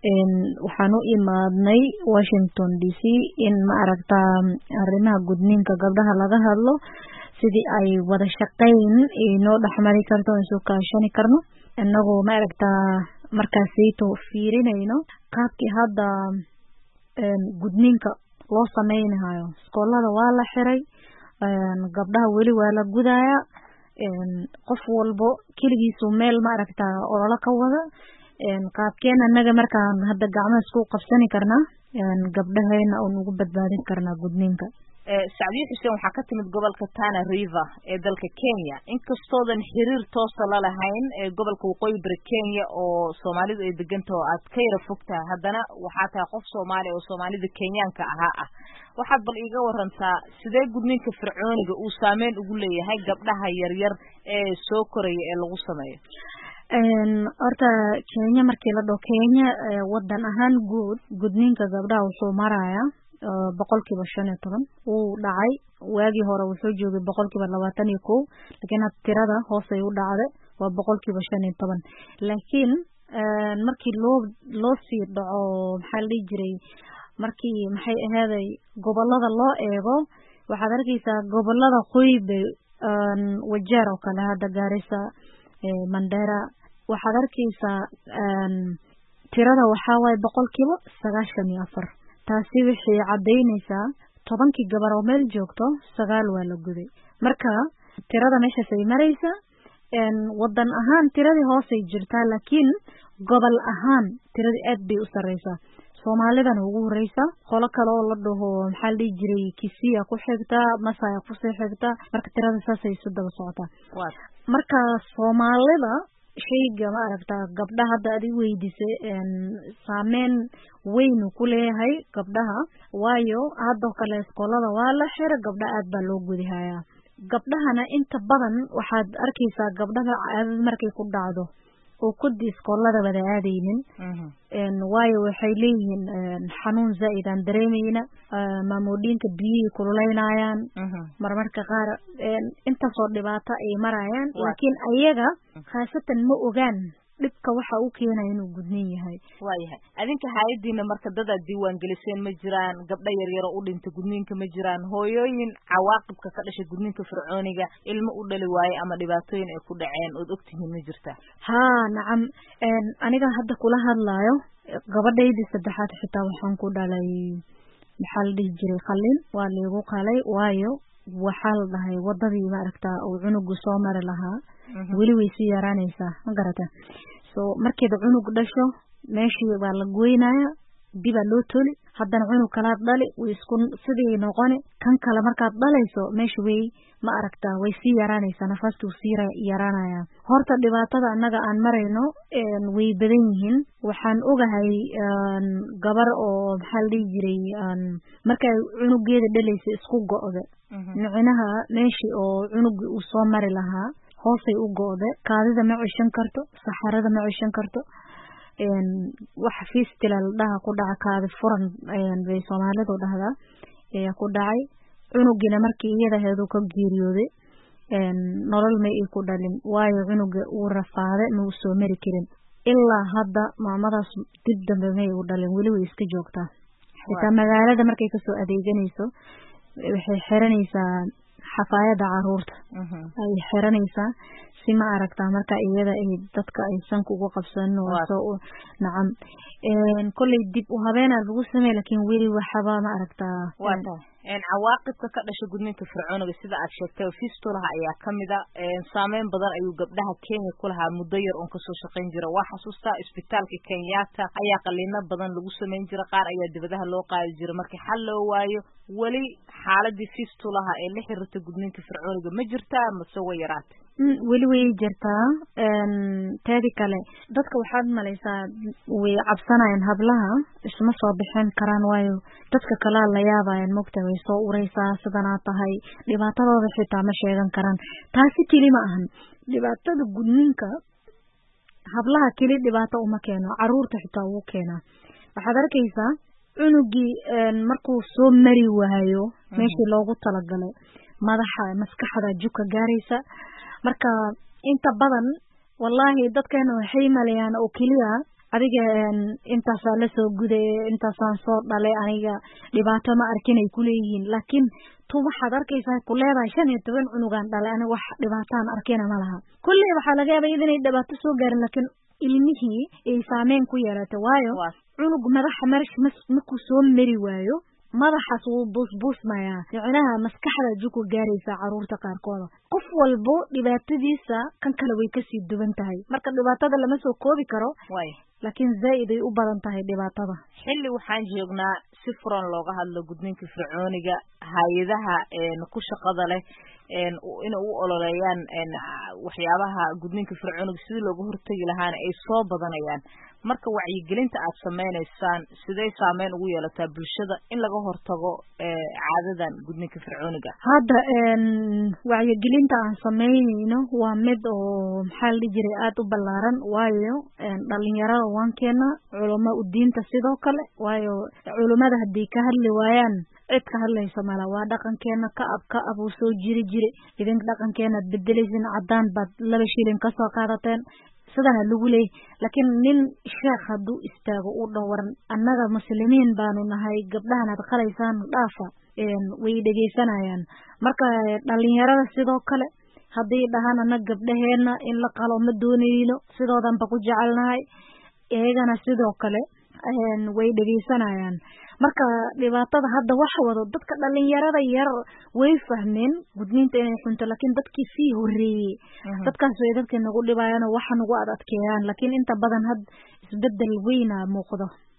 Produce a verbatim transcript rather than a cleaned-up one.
een waxaan u imaadnay Washington D C in ma aragta arrimaha gudniinka gabdhaha laga hadlo sidii ay wada shaqeyn inoo dhaxmari karto oo soo kaashani karno annagoo ma aragta markaasayto fiirinayno qaabkii hadda een gudniinka loo sameeynayo iskoolada waa la xiray een gabdhaha weli waa la gudaaya een qof walbo kaligiisu meel ma aragta olole ka wada een qaabkeen annaga markaan hadda gacmo isku qabsani karna een gabdhaheena oo ugu badbaadin karna gudniinka ee Saadiyo Xuseen waxa ka timid gobolka Tana River ee dalka Kenya inkastoodan xiriir toos ah la lahayn ee gobolka waqooyi bari Kenya oo Soomaalidu ay deganto aad ka yara fogtaa haddana waxa tahay qof Soomaali oo Soomaalida Kenyaanka ahaa ah waxaad bal iiga warantaa sidee gudniinka fircooniga uu saameyn ugu leeyahay gabdhaha yar yar ee soo koraya ee lagu sameeyo een horta Kenya markii la dhaho Kenya wadan ahaan guud gudniinka gabdhaha wuxuu marayaa boqolkiiba shan iyo toban uu dhacay waagii hore wuxuu joogay boqolkiiba labaatan iyo kow laakiin tirada hoos ay u dhacday waa boqolkiiba shan iyo toban laakiin markii loo loo sii dhaco maxaa la jiray markii maxay ahaaday gobolada loo eego waxaad arkaysaa gobolada qoybe wajeer oo kale hadda Garissa Mandera waxaad arkaysaa tirada waxa way boqolkiiba sagaashan iyo afar taasi wixii cadeynaysaa tobankii gabar oo meel joogto sagaal waa la guday marka tirada meesha ay maraysa een wadan ahaan tiradii hoos ay jirtaa laakiin gobol ahaan tiradii aad bay u sareysaa Soomaalidana ugu horeysa qolo kale oo la dhaho maxaa la jiray Kisiya ku xigta Masaya ku sii xigta marka tirada saas ay soo daba socotaa marka Soomaalida shayga ma aragta gabdhaha hadda ay weydiisay een saameyn weyn ku leeyahay gabdhaha waayo hadda kale iskoolada waa la xiray gabdha aad baa loo gudayaa gabdhahana inta badan waxaad arkaysaa gabdhaha aad markay ku dhacdo oo ku iskoolada wada aadaynin een waayo waxay leeyihiin xanuun zaid aan dareemayna maamoodinka biyo kululeynayaan marmarka qaar inta soo dhibaato ay marayaan laakiin ayaga khaasatan ma ogaan dhibka waxa uu keenay inuu gudniin yahay waayahay adinka hay'adiina marka dada diiwaan geliseen ma jiraan gabdha yar yar oo u dhintay gudniinka ma jiraan hooyooyin cawaaqibka ka dhashay gudniinka fircooniga ilmo u dhali waayay ama dhibaatooyin ay ku dhaceen oo ogtihiin ma jirta ha nacam een aniga hadda kula hadlaayo gabadhaydii saddexaad xitaa waxaan ku dhalay maxal jiray qalin waa leegu qalay waayo waxaa la dhahay wadadii ma aragtaa oo cunugu soo mari lahaa weli way sii yaraanaysaa ma garata so markii cunug dhasho meeshii waa la goynaya dib loo toli haddana cunug kala dhali way isku sidii noqon kan kale markaad dhalayso meeshii way ma aragtaa way sii yaraanaysaa nafastu sii yaraanaya horta dhibaatada annaga aan marayno een way badan yihiin waxaan ogahay gabar oo maxaa la jiray markay cunugeeda dhalayso isku go'do micnaha meeshii oo cunugu uu soo mari lahaa hoosay u go'de kaadida ma cishan karto saxarada ma cishan karto een wax fiistilal dhaha ku dhaca kaadi furan een bay Soomaalidu dhahda ee ku dhacay cunugina markii iyada heedo ka geeriyooday een nolol ma ay ku dhalin waayo cunuga uu rafaaday ma uu soo mari karin ilaa hadda maamadaas dib dambe ma ay u dhalin weli way iska joogtaa xitaa magaalada markay ka soo adeeganayso waxay xiranaysaa xafaayada caruurta ay xiranaysaa si ma aragtaa marka iyada ay dadka ay sanku ugu qabsan oo soo nacam een kulli dib u habeena lagu sameeyay laakiin weli waxba ma aragtaa waata een cawaaqibka ka dhashay gudniinka fircooniga sida aad sheegtay fistulaha ayaa kamida een saameyn badan ayuu gabdhaha Kenya ku lahaa muddo yar oo ka soo shaqeyn jira waa xasuustaa isbitaalka Kenyatta ayaa qaliina badan lagu sameyn jira qaar ayaa dibadaha loo qaadi jira markii xal loo waayo wali xaaladii fistulaha ee la xiriirta gudniinka fircooniga ma jirtaa ma soo yaraatay weli way jirtaa een taadi kale dadka waxaad malaysaa way cabsanayaan hablaha isma soo bixin karaan waayo dadka kala la yaabayaan mogta way soo ureysaa sidana tahay dhibaatadooda xitaa ma sheegan karaan taasi kelima ahan dhibaatada gudniinka hablaha keli dhibaato uma keeno caruurta xitaa uu keena waxaad arkaysaa cunugii markuu soo mari waayo meeshii loogu talagalay madaxa maskaxda juka gaaraysa marka inta badan wallahi dadkana waxay maleeyaan oo kaliya adiga intaas la soo guday intaas aan soo dhalay aniga dhibaato ma arkin ay ku leeyihiin laakiin tu waxaad arkaysaa ku leedahay shan iyo toban cunugan dhalay aniga wax dhibaato aan arkayna ma laha kulli waxa laga yaabaa inay dhibaato soo gaarin laakiin ilmihii ay saameyn ku yeelatay waayo cunug madaxa marsh ma ku soo mari waayo madaxaas uu busbusmaya yacnaha maskaxda juku gaaraysa caruurta qaarkooda qof walbo dhibaatadiisa kan kale way ka sii duwan tahay marka dhibaatada lama soo koobi karo way laakiin zaid ay u badan tahay dhibaatada xilli waxaan joognaa si furan looga hadlo gudniinka fircooniga hay'adaha ee ku shaqada leh een in uu ololeeyaan een waxyaabaha gudniinka fircooniga sidii looga hortagi lahaana ay soo badanayaan marka wacyigelinta aad sameeynaysan sidee saameyn ugu yeelataa bulshada in laga hortago ee caadadan gudniinka fircooniga hadda een wacyigelinta aan sameeyno waa mid oo maxaa la jiray aad u ballaaran waayo een dhalinyarada wankeena culumada u diinta sidoo kale waayo culumada hadii ka hadli waayaan cid ka hadlaysa mala waa dhaqankeena ka ab ka abu soo jiri jiri idin dhaqankeena bedelaysin cadaan bad laba shilin ka soo qaadateen sidana lagu leey laakiin nin sheekh haduu istaago u dhawaran annaga muslimiin baanu nahay gabdhahan aad qalaysaan dhaafa een way dhageysanayaan marka dhalinyarada sidoo kale hadii dhahan annaga gabdhaheena in la qalo ma doonayno sidoodan ba ku jecelnahay eegana sidoo kale een way dhageysanayaan marka dhibaatada hadda wax wado dadka dhalinyarada yar way fahmeen gudniinta inay xunto laakiin dadkii si horeeyay dadkaas way dadka nagu dhibayaan wax nagu adadkeeyaan laakiin inta badan had isbedel weyn muuqdo